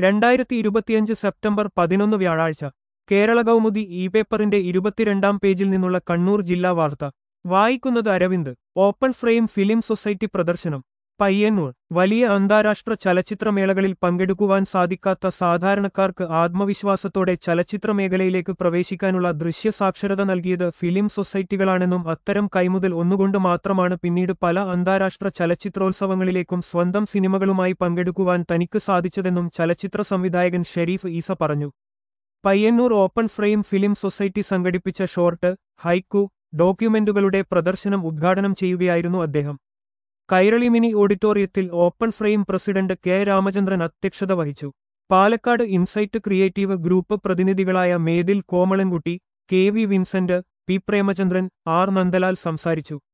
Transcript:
2025 September 11 വ്യാഴാഴ്ച Kerala Kaumudi E പേപ്പറിന്റെ 22-ാം പേജിൽ നിന്നുള്ള കണ്ണൂർ ജില്ലാ വാർത്ത വായിക്കുന്നത് Aravind. Open frame film society പ്രദർശനം പയ്യന്നൂർ. വലിയ അന്താരാഷ്ട്ര ചലച്ചിത്രമേളകളിൽ പങ്കെടുക്കുവാൻ സാധിക്കാത്ത സാധാരണക്കാർക്ക് ആത്മവിശ്വാസത്തോടെ ചലച്ചിത്രമേഖലയിലേക്ക് പ്രവേശിക്കാനുള്ള ദൃശ്യസാക്ഷരത നൽകിയത് ഫിലിം സൊസൈറ്റികളാണെന്നും അത്തരം കൈമുതൽ ഒന്നുകൊണ്ട് മാത്രമാണ് പിന്നീട് പല അന്താരാഷ്ട്ര ചലച്ചിത്രോത്സവങ്ങളിലേക്കും സ്വന്തം സിനിമകളുമായി പങ്കെടുക്കുവാൻ തനിക്ക് സാധിച്ചതെന്നും ചലച്ചിത്ര സംവിധായകൻ ഷെരീഫ് ഈസ പറഞ്ഞു. Payyannur open frame film society സംഘടിപ്പിച്ച ഷോർട്ട്, ഹൈക്കു, ഡോക്യുമെന്റുകളുടെ പ്രദർശനം ഉദ്ഘാടനം ചെയ്യുകയായിരുന്നു അദ്ദേഹം. കൈരളി മിനി ഓഡിറ്റോറിയത്തിൽ open frame president K Ramachandran അധ്യക്ഷത വഹിച്ചു. പാലക്കാട് ഇൻസൈറ്റ് ക്രിയേറ്റീവ് ഗ്രൂപ്പ് പ്രതിനിധികളായ Methil Komalankutty, K V Vincent, P Premachandran, R Nandalal സംസാരിച്ചു.